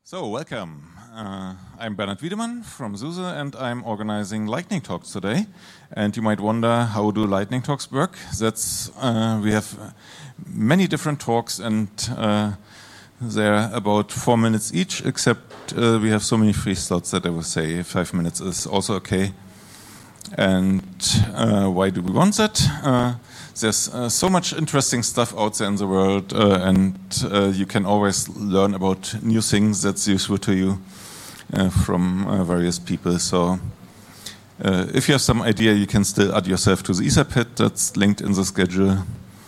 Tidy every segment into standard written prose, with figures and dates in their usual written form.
So, welcome. I'm Bernhard Wiedemann from SUSE, and I'm organizing Lightning Talks today. And you might wonder, how do Lightning Talks work? We have many different talks, and they're about 4 minutes each, except we have so many free slots that I would say 5 minutes is also okay. And why do we want that? There's so much interesting stuff out there in the world, and you can always learn about new things that's useful to you from various people. So if you have some idea, you can still add yourself to the Etherpad that's linked in the schedule.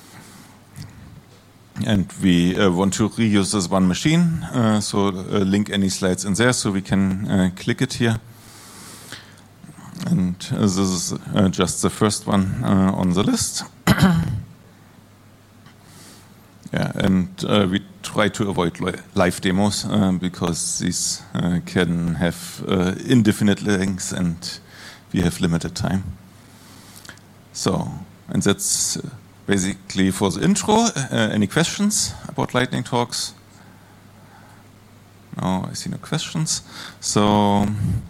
And we want to reuse this one machine, so link any slides in there so we can click it here. And this is just the first one on the list. Yeah, and we try to avoid live demos because these can have indefinite lengths and we have limited time. So, and that's basically for the intro. Any questions about Lightning Talks? No, I see no questions. So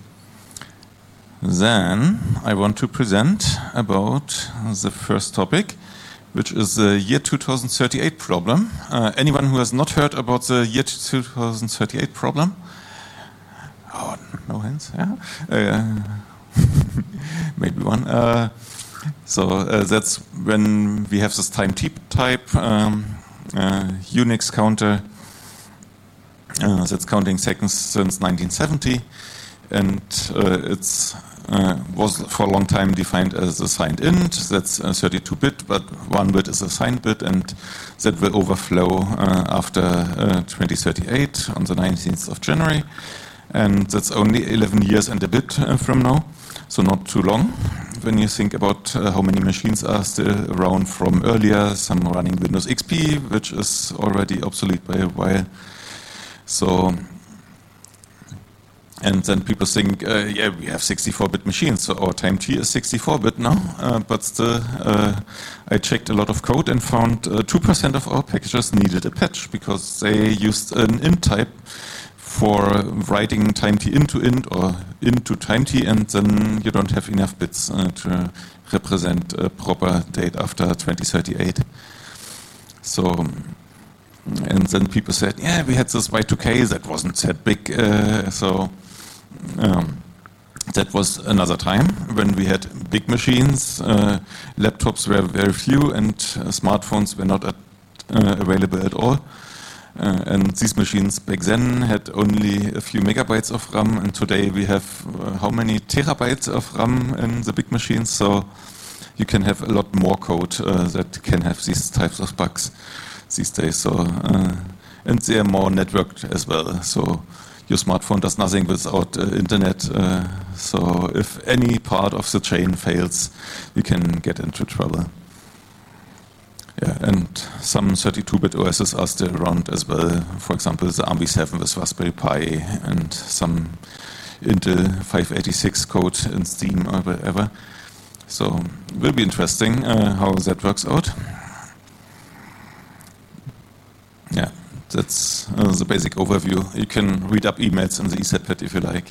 then I want to present about the first topic, which is the year 2038 problem. Anyone who has not heard about the year 2038 problem? Oh, no hands, yeah? Maybe one. So that's when we have this time T type Unix counter that's counting seconds since 1970. And it's was for a long time defined as a signed int. That's 32-bit, but 1 bit is a signed bit, and that will overflow after 2038 on the 19th of January. And that's only 11 years and a bit from now, so not too long. When you think about how many machines are still around from earlier, some running Windows XP, which is already obsolete by a while. So. And then people think, yeah, we have 64-bit machines, so our time T is 64-bit now. But still, I checked a lot of code and found 2% of our packages needed a patch because they used an int type for writing time T into int or into time T, and then you don't have enough bits to represent a proper date after 2038. So. And then people said, yeah, we had this Y2K that wasn't that big, that was another time when we had big machines, laptops were very few, and smartphones were not available at all. And these machines back then had only a few megabytes of RAM, and today we have how many terabytes of RAM in the big machines, so you can have a lot more code that can have these types of bugs these days. So and they are more networked as well, so your smartphone does nothing without internet, so if any part of the chain fails, you can get into trouble. Yeah, and some 32-bit OSs are still around as well, for example the ARMv7 with Raspberry Pi and some Intel 586 code in Steam or whatever. So it will be interesting how that works out. Yeah, that's the basic overview. You can read up emails in the Etherpad if you like.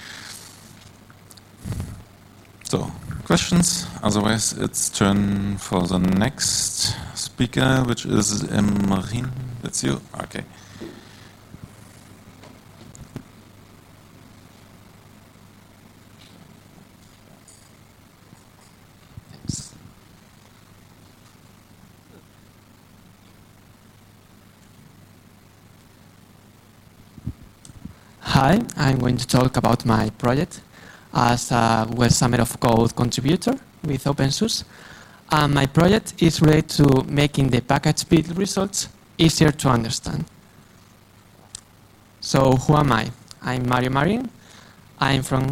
So, questions? Otherwise, it's turn for the next speaker, which is Marine. That's you? Okay. Hi, I'm going to talk about my project as a Web Summer of Code contributor with OpenSUSE. My project is related to making the package build results easier to understand. So who am I? I'm Mario Marin. I'm from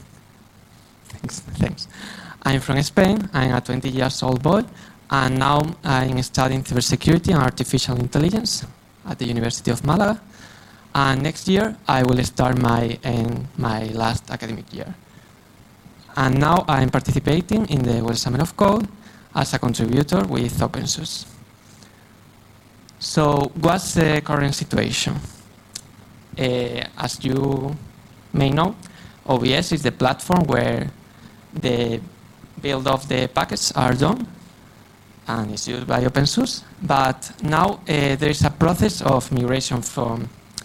I'm from Spain. I'm a 20 years old boy, and now I'm studying cybersecurity and artificial intelligence at the University of Malaga. And next year, I will start my last academic year. And now I'm participating in the Web Summer of Code as a contributor with OpenSUSE. So what's the current situation? As you may know, OBS is the platform where the build of the packets are done, and it's used by open source. But now there is a process of migration from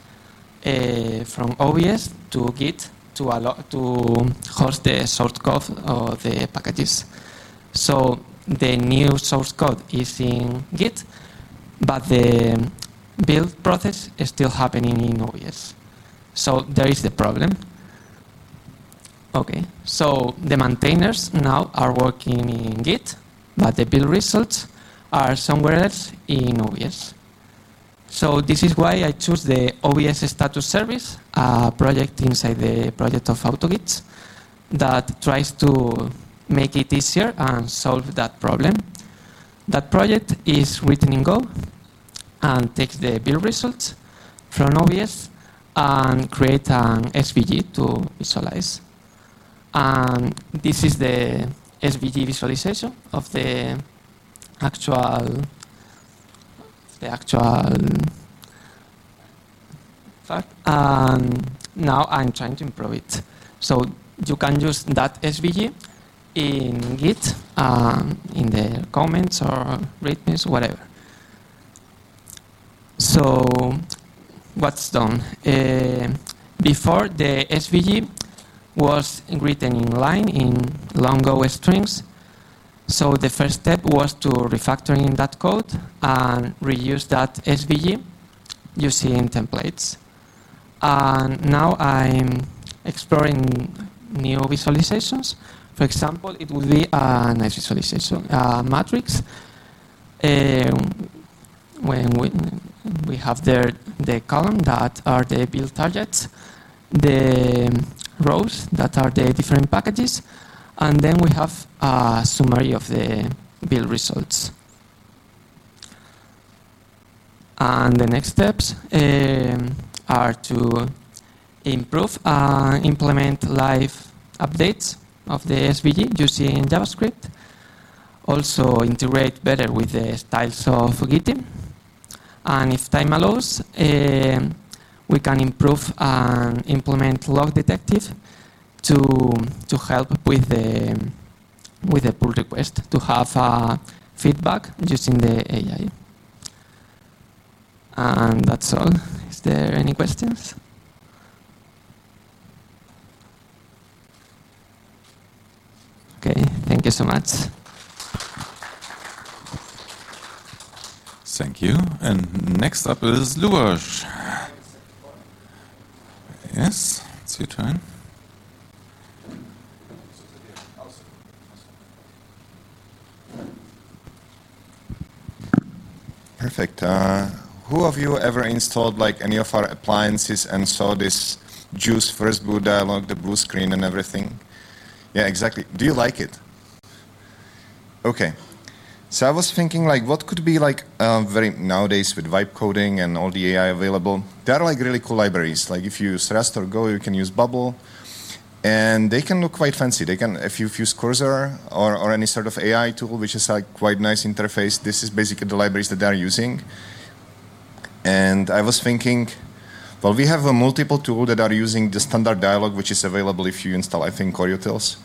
OBS to Git to host the source code of the packages. So the new source code is in Git, but the build process is still happening in OBS. So there is the problem. Okay, so the maintainers now are working in Git, but the build results are somewhere else in OBS. So this is why I choose the OBS status service, a project inside the project of AutoGit that tries to make it easier and solve that problem. That project is written in Go and takes the build results from OBS and create an SVG to visualize. And this is the SVG visualization of the actual fact. And now I'm trying to improve it. So you can use that SVG in Git, in the comments or readmes, whatever. So what's done? Before, the SVG was written in line in long Go strings. So the first step was to refactor in that code and reuse that SVG using templates. And now I'm exploring new visualizations. For example, it would be a nice visualization, a matrix. When we have there the column that are the build targets, the rows that are the different packages, and then we have a summary of the build results. And the next steps are to improve and implement live updates of the SVG using JavaScript. Also integrate better with the styles of Git. And if time allows, we can improve and implement Log Detective to help with the pull request, to have feedback using the AI. And that's all. Is there any questions? Okay, thank you so much. Thank you. And next up is Luboš. Yes, it's your turn. Perfect. Who of you ever installed like any of our appliances and saw this Juice first boot dialog, the blue screen and everything? Yeah, exactly. Do you like it? Okay. So I was thinking like what could be like very nowadays with vibe coding and all the AI available, there are like really cool libraries. Like if you use Rust or Go, you can use Bubble. And they can look quite fancy. They can, if you use Cursor or any sort of AI tool, which is like quite nice interface, this is basically the libraries that they're using. And I was thinking, well, we have a multiple tool that are using the standard dialog, which is available if you install, I think, CorelUtils.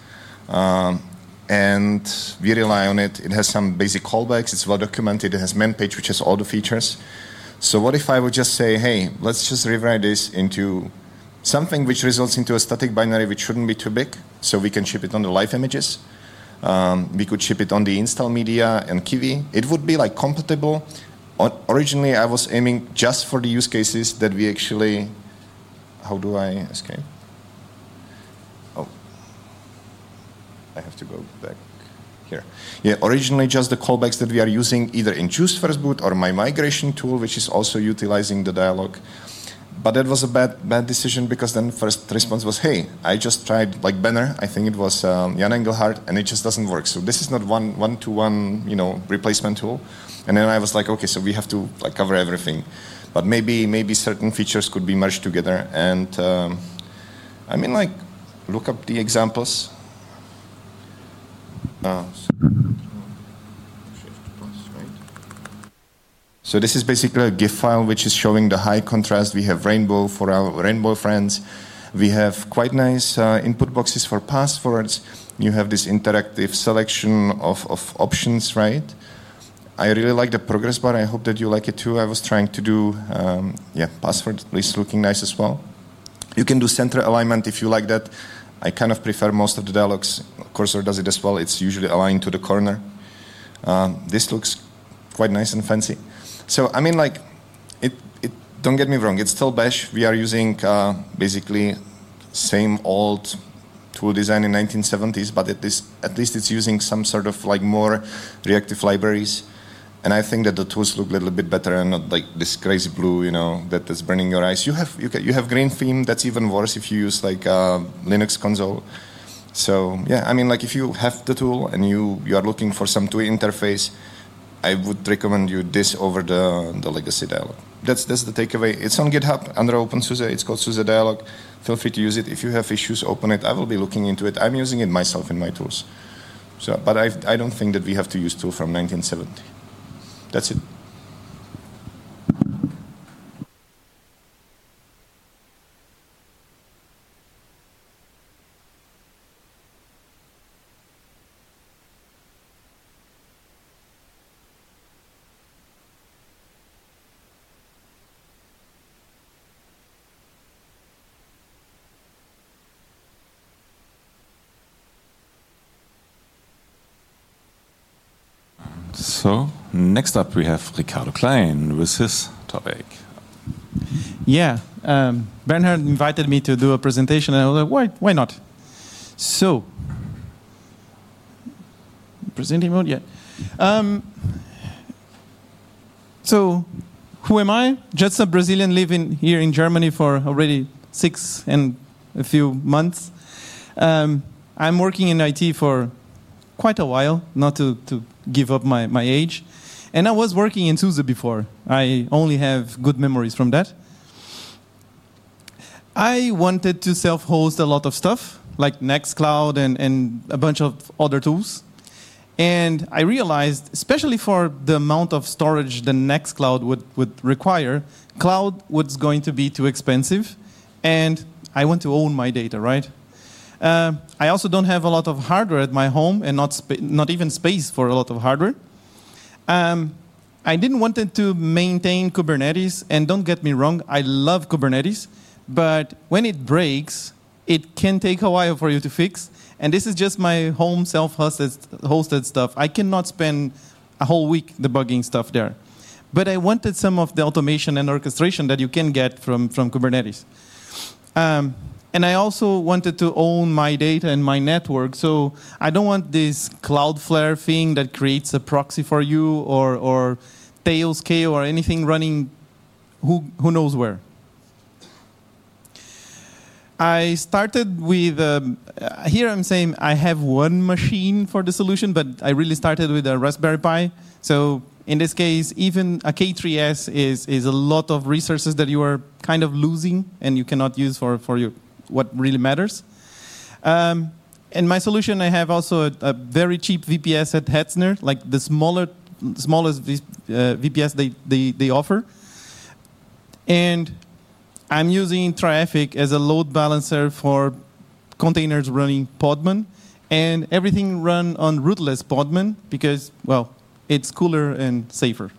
And we rely on it. It has some basic callbacks. It's well documented. It has main page, which has all the features. So what if I would just say, hey, let's just rewrite this into something which results into a static binary which shouldn't be too big, so we can ship it on the live images. We could ship it on the install media and Kiwi. It would be like compatible. Originally, I was aiming just for the use cases that we actually, how do I escape? Oh, I have to go back here. Yeah, originally just the callbacks that we are using either in Juice First Boot or my migration tool, which is also utilizing the dialog. But that was a bad decision because then first response was, hey, I just tried like Banner, I think it was Jan Engelhardt, and it just doesn't work. So this is not one-to-one, replacement tool. And then I was like, okay, so we have to like cover everything. But maybe certain features could be merged together. And I mean, like, look up the examples. So this is basically a GIF file which is showing the high contrast. We have rainbow for our rainbow friends. We have quite nice input boxes for passwords. You have this interactive selection of options, right? I really like the progress bar. I hope that you like it too. I was trying to do, password list looking nice as well. You can do center alignment if you like that. I kind of prefer most of the dialogues. Cursor does it as well. It's usually aligned to the corner. This looks quite nice and fancy. So, I mean, like, don't get me wrong, it's still Bash. We are using basically same old tool design in 1970s, but at least it's using some sort of like more reactive libraries. And I think that the tools look a little bit better and not like this crazy blue, you know, that is burning your eyes. You have green theme. That's even worse if you use like Linux console. So yeah, I mean, like if you have the tool and you are looking for some TUI interface, I would recommend you this over the legacy dialog. That's the takeaway. It's on GitHub under OpenSUSE. It's called SUSE Dialog. Feel free to use it. If you have issues, open it. I will be looking into it. I'm using it myself in my tools. So, but I don't think that we have to use tool from 1970. That's it. So, next up we have Ricardo Klein with his topic. Yeah, Bernhard invited me to do a presentation, and I was like, why not? So, presenting mode, yeah. So, who am I? Just a Brazilian living here in Germany for already 6 and a few months. I'm working in IT for quite a while, not to give up my age. And I was working in SUSE before. I only have good memories from that. I wanted to self-host a lot of stuff, like Nextcloud and a bunch of other tools. And I realized, especially for the amount of storage the Nextcloud would require, cloud was going to be too expensive. And I want to own my data, right? I also don't have a lot of hardware at my home and not even space for a lot of hardware. I didn't want to maintain Kubernetes, and don't get me wrong, I love Kubernetes, but when it breaks, it can take a while for you to fix, and this is just my home self-hosted stuff. I cannot spend a whole week debugging stuff there. But I wanted some of the automation and orchestration that you can get from Kubernetes. And I also wanted to own my data and my network, so I don't want this Cloudflare thing that creates a proxy for you or Tailscale or anything running who knows where. I started with, here I'm saying I have one machine for the solution, but I really started with a Raspberry Pi. So in this case, even a K3S is a lot of resources that you are kind of losing and you cannot use for your what really matters. And my solution, I have also a very cheap VPS at Hetzner, like the smallest VPS they offer. And I'm using Traefik as a load balancer for containers running Podman, and everything run on rootless Podman because, well, it's cooler and safer.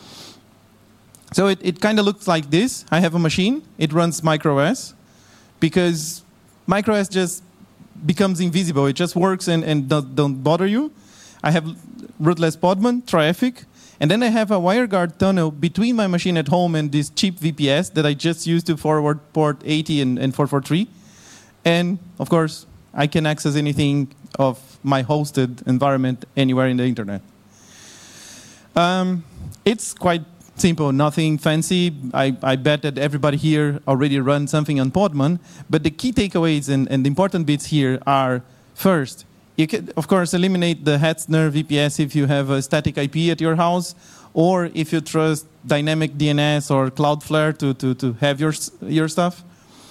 So it kind of looks like this. I have a machine. It runs MicroOS, because MicroOS just becomes invisible. It just works and don't bother you. I have rootless Podman, Traefik, and then I have a WireGuard tunnel between my machine at home and this cheap VPS that I just use to forward port 80 and 443. And, of course, I can access anything of my hosted environment anywhere in the internet. It's quite simple, nothing fancy. I bet that everybody here already runs something on Podman, but the key takeaways and the important bits here are, first, you can, of course, eliminate the Hetzner VPS if you have a static IP at your house, or if you trust dynamic DNS or Cloudflare to have your stuff.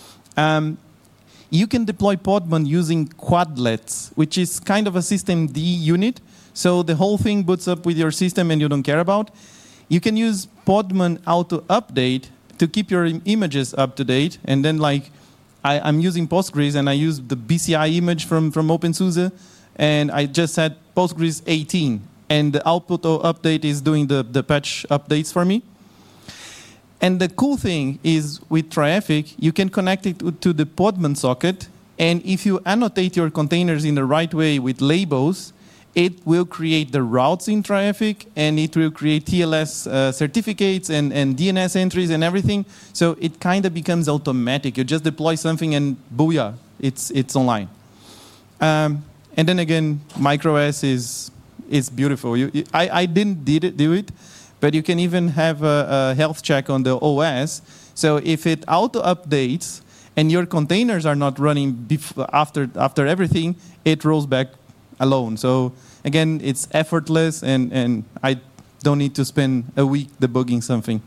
You can deploy Podman using Quadlets, which is kind of a systemd unit, so the whole thing boots up with your system and you don't care about. you can use Podman Auto Update to keep your images up to date. And then like, I'm using Postgres and I use the BCI image from OpenSUSE, and I just set Postgres 18. And the Auto Update is doing the patch updates for me. And the cool thing is with Traefik, you can connect it to the Podman socket. And if you annotate your containers in the right way with labels, it will create the routes in Traefik, and it will create TLS certificates and DNS entries and everything. So it kind of becomes automatic. You just deploy something and booyah, it's online. And then again, MicroOS is beautiful. I didn't do it, but you can even have a health check on the OS. So if it auto updates and your containers are not running after everything, it rolls back alone. So again, it's effortless, and I don't need to spend a week debugging something.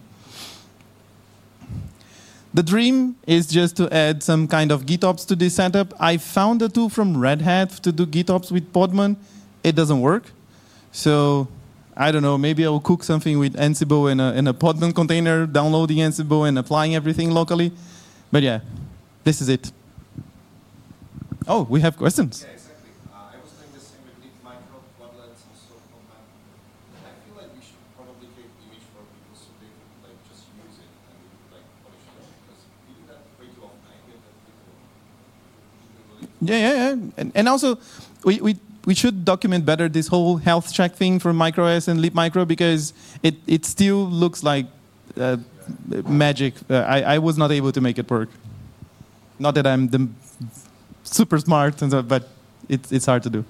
The dream is just to add some kind of GitOps to this setup. I found a tool from Red Hat to do GitOps with Podman. It doesn't work. So I don't know, maybe I'll cook something with Ansible in a Podman container, downloading Ansible and applying everything locally. But yeah, this is it. Oh, we have questions. Yeah, exactly. I was doing the same with LibMicro, Quadlets, and so on. I feel like we should probably create image for people so they could like just use it and like polish it up, because we do that way too often. I get that people. Yeah. And also, we should document better this whole health check thing for MicroOS and LibMicro, because it still looks like magic. I was not able to make it work. Not that I'm the super smart, and so, but it's hard to do.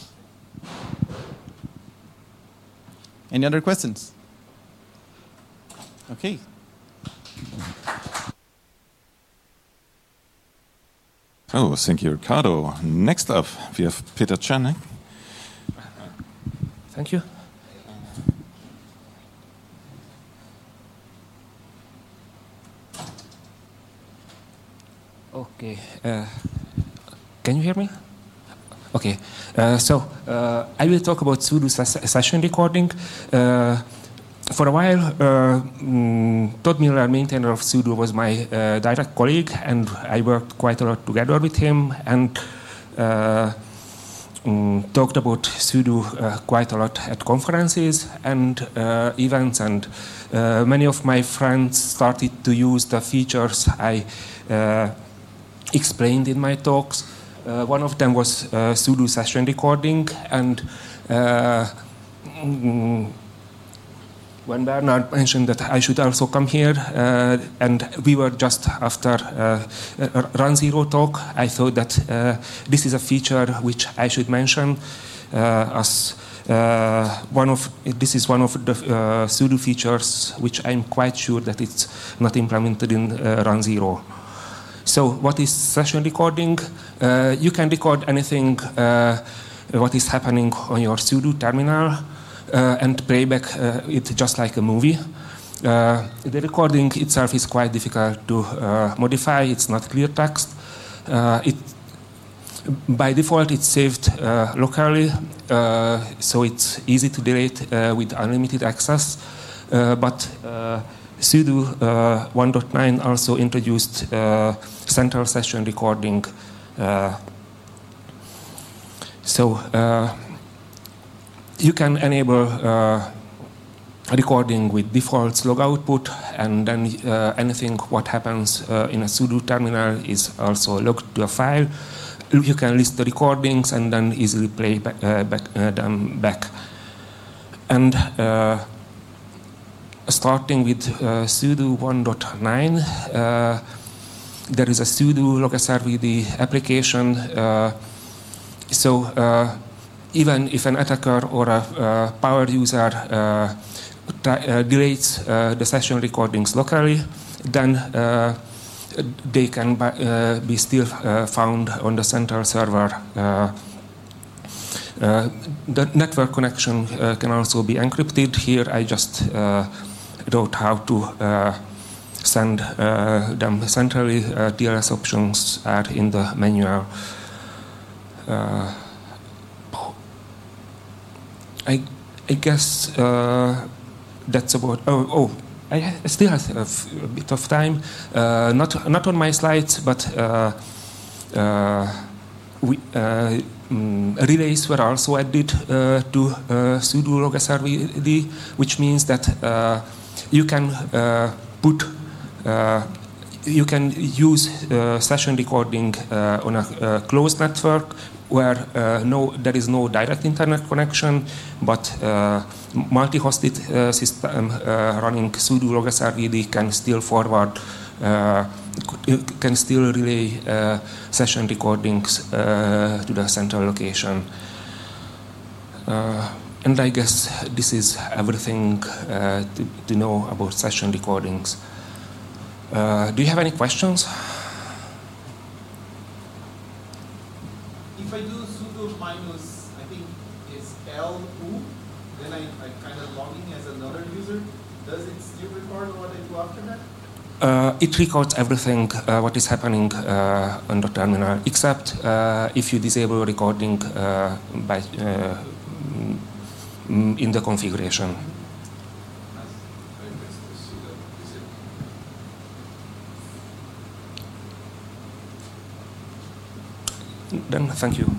Any other questions? Okay. Oh, thank you, Ricardo. Next up, we have Peter Czernik. Thank you. Okay. Can you hear me? Okay. So I will talk about sudo session recording. For a while, Todd Miller, maintainer of sudo, was my direct colleague, and I worked quite a lot together with him, and talked about sudo quite a lot at conferences and events, and many of my friends started to use the features I explained in my talks. One of them was sudo session recording, and when Bernard mentioned that I should also come here, and we were just after Run Zero talk, I thought that this is a feature which I should mention as this is one of the sudo features which I'm quite sure that it's not implemented in Run Zero. So what is session recording? You can record anything what is happening on your sudo terminal and playback it just like a movie. The recording itself is quite difficult to modify. It's not clear text. By default, it's saved locally, so it's easy to delete with unlimited access. But sudo 1.9 also introduced central session recording. You can enable recording with defaults log output, and then anything what happens in a sudo terminal is also logged to a file. You can list the recordings and then easily play them back. And starting with sudo 1.9, there is a sudo log-srvd application. Even if an attacker or a power user deletes the session recordings locally, then they can be still found on the central server. The network connection can also be encrypted. Here I just wrote how to send them centrally. TLS options are in the manual. I guess that's about. I still have a bit of time. Not on my slides, but relays were also added to sudo log srvd, which means that you can you can use session recording on a closed network where there is no direct internet connection, but multi-hosted system running sudo log srvd can still forward, can still relay session recordings to the central location. And I guess this is everything to know about session recordings. Do you have any questions? If I do sudo minus, I think it's LU, then I kind of logging as another user, does it still record what I do after that? It records everything what is happening on the terminal, except if you disable recording by in the configuration. Then, thank you.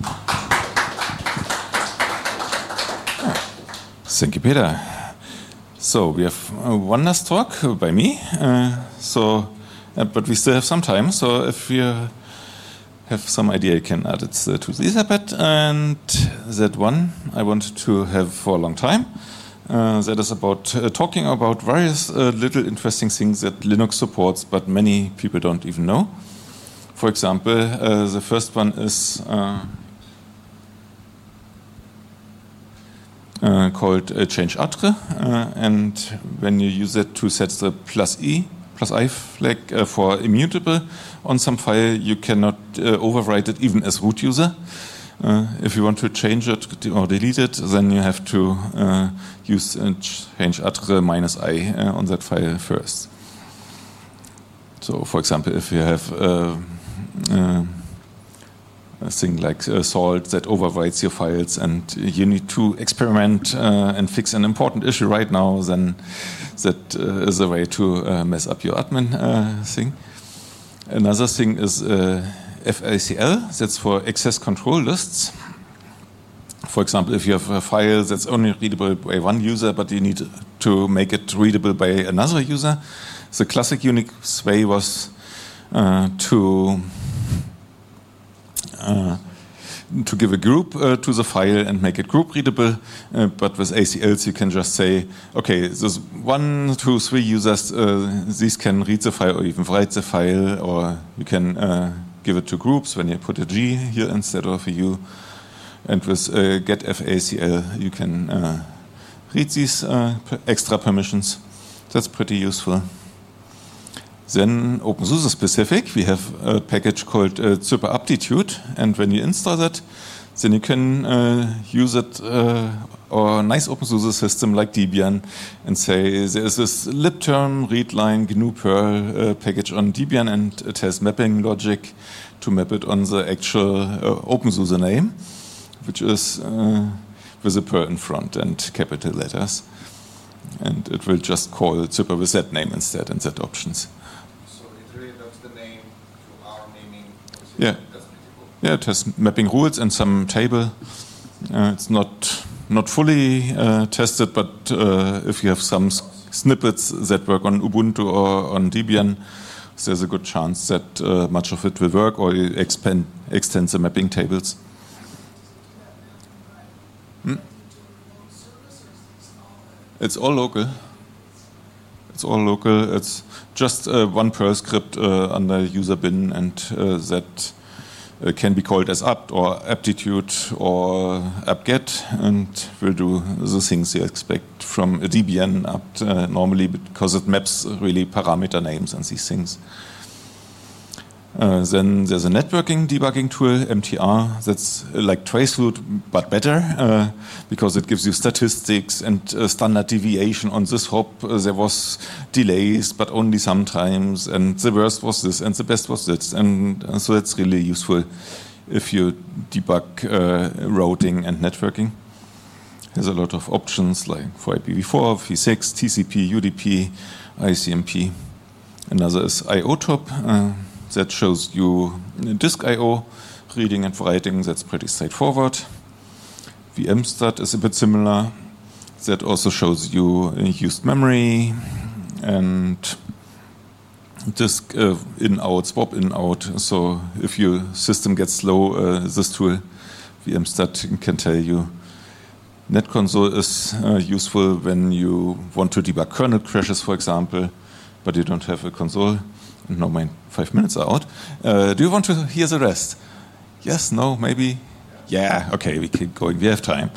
Thank you, Peter. So we have one last talk by me. But we still have some time. So if you have some idea, you can add it to the Etherpad. And that one I want to have for a long time. That is about talking about various little interesting things that Linux supports, but many people don't even know. For example, the first one is called change attre, and when you use it to set the +i flag for immutable on some file, you cannot overwrite it even as root user. If you want to change it or delete it, then you have to use change attre -i on that file first. So, for example, if you have a thing like salt that overwrites your files and you need to experiment and fix an important issue right now, then that is a way to mess up your admin thing. Another thing is FACL, that's for access control lists. For example, if you have a file that's only readable by one user, but you need to make it readable by another user, the classic Unix way was to give a group to the file and make it group readable, but with ACLs you can just say, okay, there's 1, 2, 3 users, these can read the file or even write the file, or you can give it to groups when you put a G here instead of a U. And with get FACL you can read these extra permissions. That's pretty useful. Then OpenSUSE specific, we have a package called Zypper Aptitude, and when you install that, then you can use it or a nice OpenSUSE system like Debian and say there's this libterm readline GNU Perl package on Debian, and it has mapping logic to map it on the actual OpenSUSE name, which is with a Perl in front and capital letters, and it will just call Zypper with that name instead and that options. Yeah, yeah, it has mapping rules and some table. It's not fully tested, but if you have some snippets that work on Ubuntu or on Debian, there's a good chance that much of it will work, or you extend the mapping tables. It's all local. It's all local. It's just one Perl script under user bin, and that can be called as apt or aptitude or apt-get, and will do the things you expect from a Debian apt normally, because it maps really parameter names and these things. Then there's a networking debugging tool, MTR, that's like Traceroute, but better, because it gives you statistics and standard deviation on this hop. There was delays, but only sometimes, and the worst was this, and the best was this. And so that's really useful if you debug routing and networking. has a lot of options like for IPv4, v6, TCP, UDP, ICMP. Another is IOTop. That shows you disk I/O, reading and writing. That's pretty straightforward. VMstat is a bit similar. That also shows you used memory and disk in-out, swap in-out. So if your system gets slow, this tool, VMstat, can tell you. NetConsole is useful when you want to debug kernel crashes, for example, but you don't have a console. And now my 5 minutes are out. Do you want to hear the rest? Yes, no, maybe? Yeah, okay, we keep going. We have time.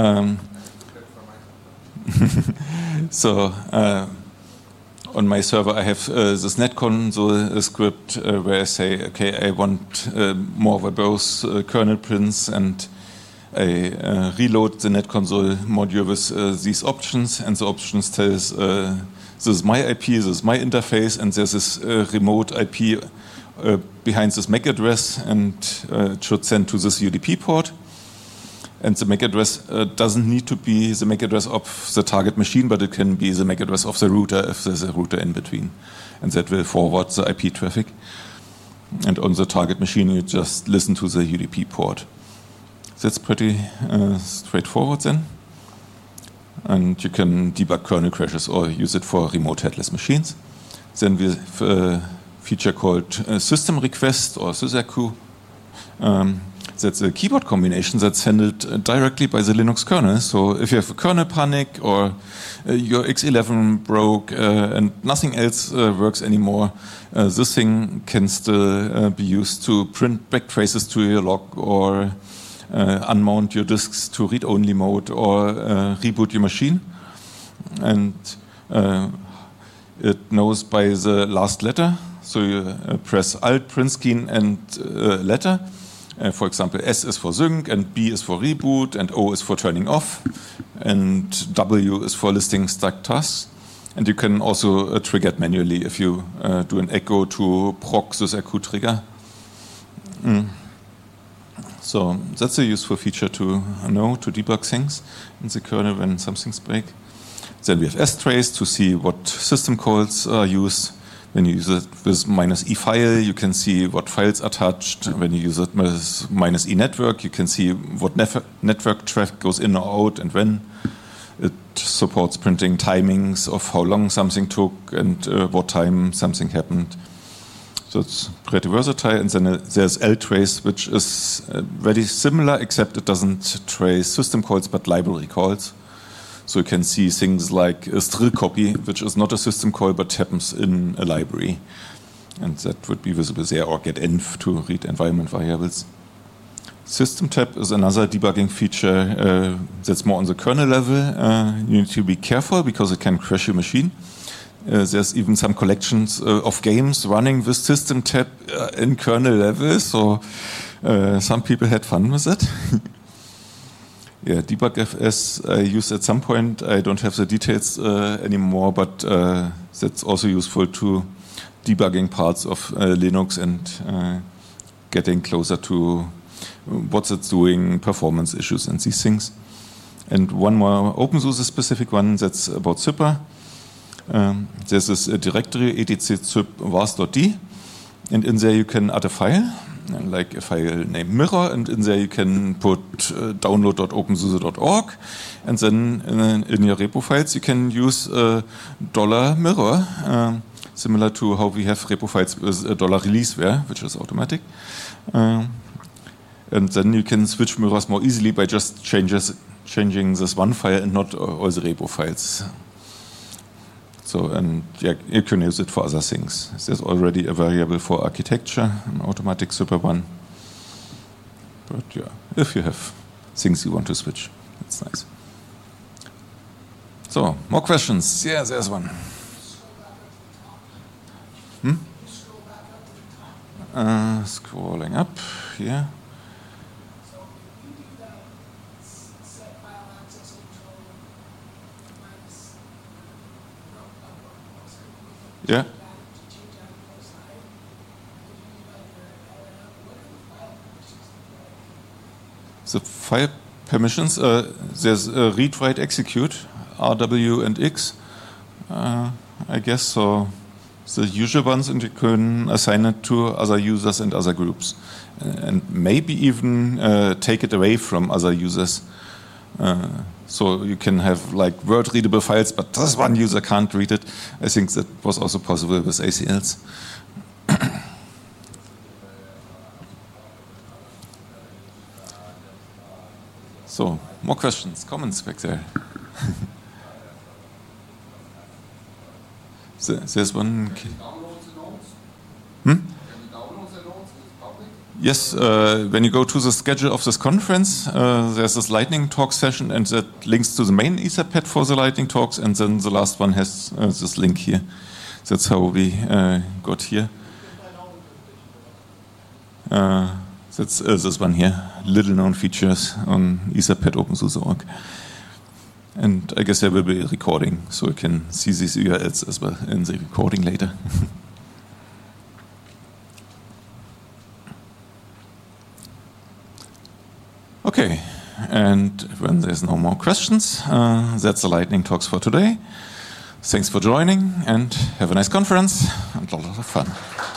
So on my server, I have this netconsole script where I say, okay, I want more verbose kernel prints, and I reload the netconsole module with these options, and the options tells this is my IP, this is my interface, and there's this remote IP behind this MAC address, and it should send to this UDP port. And the MAC address doesn't need to be the MAC address of the target machine, but it can be the MAC address of the router if there's a router in between. And that will forward the IP traffic. And on the target machine, you just listen to the UDP port. That's pretty straightforward then. And you can debug kernel crashes or use it for remote headless machines. Then we have a feature called system request or sysaku. That's a keyboard combination that's handled directly by the Linux kernel. So if you have a kernel panic or your X11 broke and nothing else works anymore, this thing can still be used to print backtraces to your log or unmount your disks to read-only mode or reboot your machine. And it knows by the last letter. So you press Alt, print screen, and letter. For example, S is for sync, and B is for reboot, and O is for turning off, and W is for listing stuck tasks. And you can also trigger it manually if you do an echo to proc sysaku trigger. So that's a useful feature to know, to debug things in the kernel when something's break. Then we have strace to see what system calls are used. When you use it with -e file, you can see what files are touched. When you use it with -e network, you can see what network traffic goes in or out and when. It supports printing timings of how long something took and what time something happened. So it's pretty versatile. And then there's ltrace, which is very similar, except it doesn't trace system calls but library calls. So you can see things like a strill copy, which is not a system call but happens in a library. And that would be visible there, or getenv to read environment variables. System tab is another debugging feature that's more on the kernel level. You need to be careful because it can crash your machine. There's even some collections of games running with system tab in kernel level, so some people had fun with it. Yeah, debugfs I used at some point. I don't have the details anymore, but that's also useful to debugging parts of Linux and getting closer to what it's doing, performance issues and these things. And one more OpenSUSE specific one that's about zypper. There's this directory etc zyp vars.d, and in there you can add a file, like a file named mirror, and in there you can put download.opensuse.org, and then in your repo files you can use $mirror, similar to how we have repo files with $releaseware, which is automatic. And then you can switch mirrors more easily by just changing this one file and not all the repo files. So, and yeah, you can use it for other things. There's already a variable for architecture, an automatic zypper one. But yeah, if you have things you want to switch, that's nice. So, more questions? Yeah, there's one. Scrolling up here. Yeah. The file permissions. There's read, write, execute, RW and X, I guess. So the usual ones, and you can assign it to other users and other groups, and maybe even take it away from other users. So you can have like word-readable files, but this one user can't read it. I think that was also possible with ACLs. So, more questions, comments back there. There's one. Yes, when you go to the schedule of this conference, there's this lightning talk session, and that links to the main Etherpad for the lightning talks, and then the last one has this link here. That's how we got here. That's this one here, little known features on Etherpad OpenSUSE.org. And I guess there will be a recording, so you can see these URLs as well in the recording later. Okay, and when there's no more questions, that's the lightning talks for today. Thanks for joining, and have a nice conference and a lot of fun.